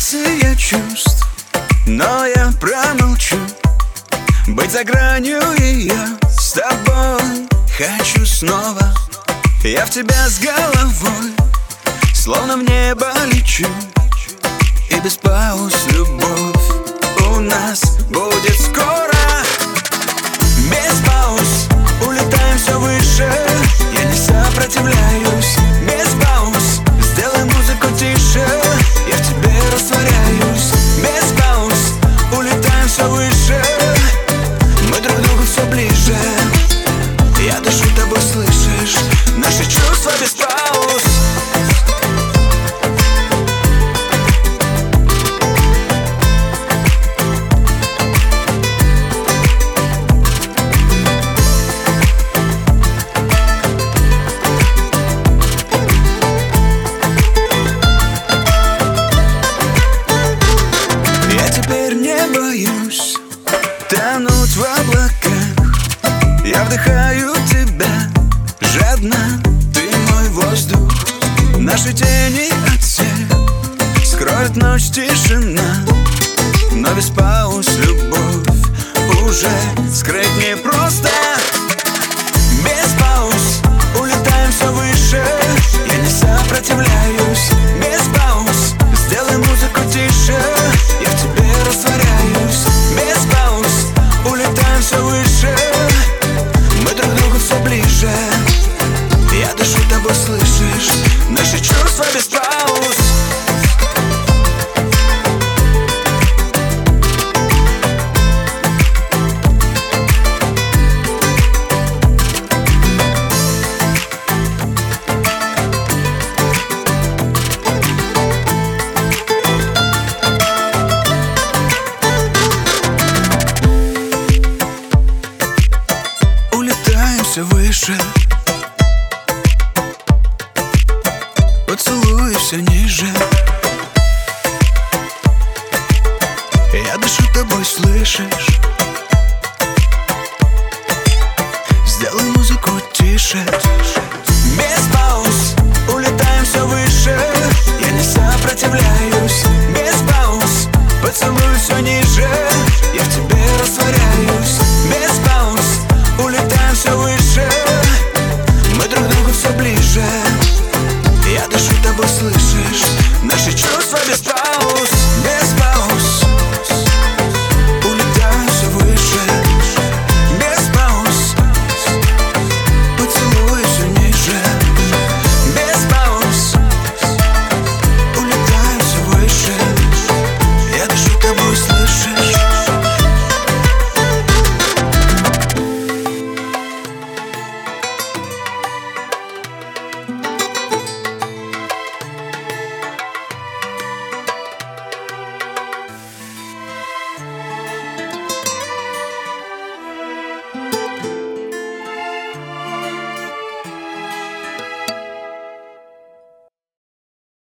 комбинация чувств, но я промолчу. Быть за гранью ее с тобой хочу снова. Я в тебя с головой, словно в небо лечу. И без пауз любовь у нас будет скоро. Без пауз улетаем все выше. Я не сопротивляюсь. Без пауз сделай музыку тише. Я в тебе растворяюсь. Без пауз улетаем все выше. Мы друг к другу все ближе. Я дышу тобой, слышишь? Наши чувства без пауз. Тонуть в облаках, я вдыхаю тебя жадно, ты мой воздух. Наши тени от всех скроет ночь тишина. Но без пауз любовь уже скрыть непросто. Без пауз улетаем все выше. Я не сопротивляюсь. Без пауз сделай музыку тише. Я в тебе растворяюсь. Без пауз улетаем все выше. Мы друг к другу все ближе. Я дышу тобой, слышишь? Наши чувства без пауз. Все выше, поцелуй все ниже. Я дышу тобой, слышишь? Сделай музыку тише. Без пауз улетаем все выше. Я не сопротивляюсь. Без пауз поцелуй все ниже. Я в тебе растворяюсь. Без пауз